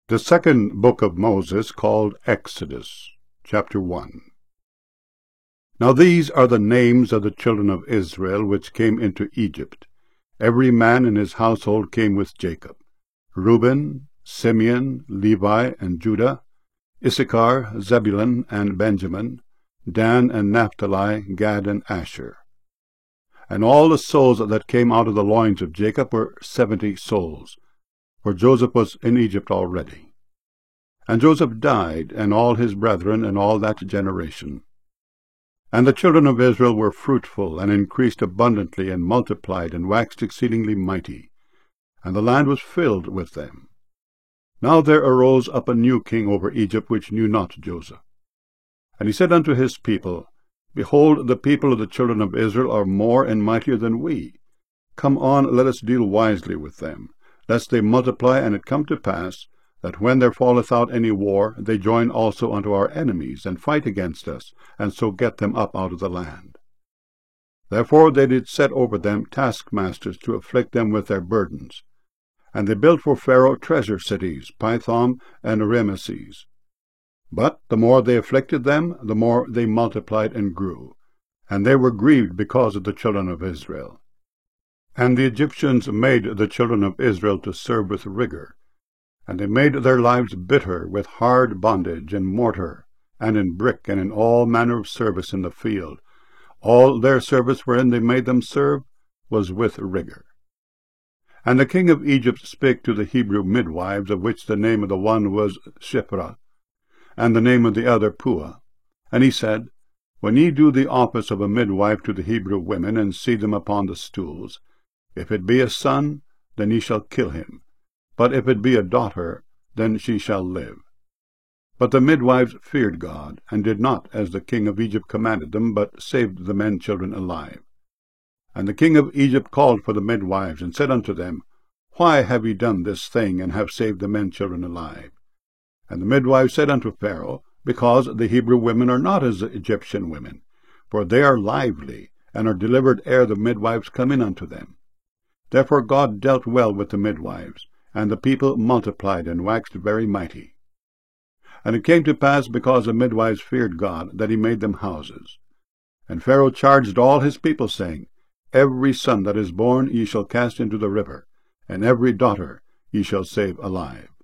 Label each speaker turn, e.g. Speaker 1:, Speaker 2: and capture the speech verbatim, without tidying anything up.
Speaker 1: The second book of Moses, called Exodus, chapter one. Now these are the names of the children of Israel which came into Egypt. Every man in his household came with Jacob: Reuben, Simeon, Levi, and Judah, Issachar, Zebulun, and Benjamin, Dan and Naphtali, Gad and Asher. And all the souls that came out of the loins of Jacob were seventy souls, for Joseph was in Egypt already. And Joseph died, and all his brethren, and all that generation. And the children of Israel were fruitful, and increased abundantly, and multiplied, and waxed exceedingly mighty, and the land was filled with them. Now there arose up a new king over Egypt, which knew not Joseph. And he said unto his people, Behold, the people of the children of Israel are more and mightier than we. Come on, let us deal wisely with them, lest they multiply, and it come to pass, that when there falleth out any war, they join also unto our enemies, and fight against us, and so get them up out of the land. Therefore they did set over them taskmasters to afflict them with their burdens. And they built for Pharaoh treasure cities, Pithom and Rameses. But the more they afflicted them, the more they multiplied and grew, and they were grieved because of the children of Israel. And the Egyptians made the children of Israel to serve with rigor, and they made their lives bitter with hard bondage, in mortar, and in brick, and in all manner of service in the field. All their service wherein they made them serve was with rigor. And the king of Egypt spake to the Hebrew midwives, of which the name of the one was Shiphrah, and the name of the other Puah. And he said, When ye do the office of a midwife to the Hebrew women, and see them upon the stools, if it be a son, then ye shall kill him. But if it be a daughter, then she shall live. But the midwives feared God, and did not as the king of Egypt commanded them, but saved the men children alive. And the king of Egypt called for the midwives, and said unto them, Why have ye done this thing, and have saved the men children alive? And the midwives said unto Pharaoh, Because the Hebrew women are not as the Egyptian women, for they are lively, and are delivered ere the midwives come in unto them. Therefore God dealt well with the midwives, and the people multiplied and waxed very mighty. And it came to pass, because the midwives feared God, that he made them houses. And Pharaoh charged all his people, saying, Every son that is born ye shall cast into the river, and every daughter ye shall save alive.